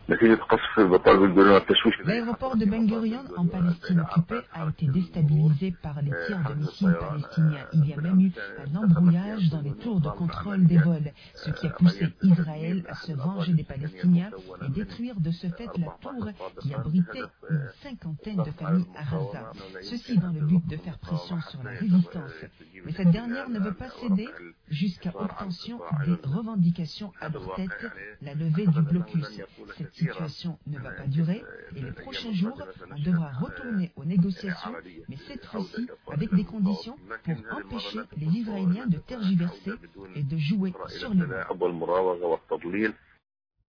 L'aéroport de Ben Gurion en Palestine occupée a été déstabilisé par les tirs de missiles palestiniens. Il y a même eu un embrouillage dans les tours de contrôle des vols, ce qui a poussé Israël à se venger des Palestiniens et détruire de ce fait la tour qui abritait une cinquantaine de familles à Gaza. Ceci dans le but de faire pression sur la résistance. Mais cette dernière ne veut pas céder jusqu'à obtention des revendications à leur tête, la levée du blocus. Cette situation ne va pas durer et les prochains jours, on devra retourner aux négociations, mais cette fois-ci avec des conditions pour empêcher les Israéliens de tergiverser et de jouer sur le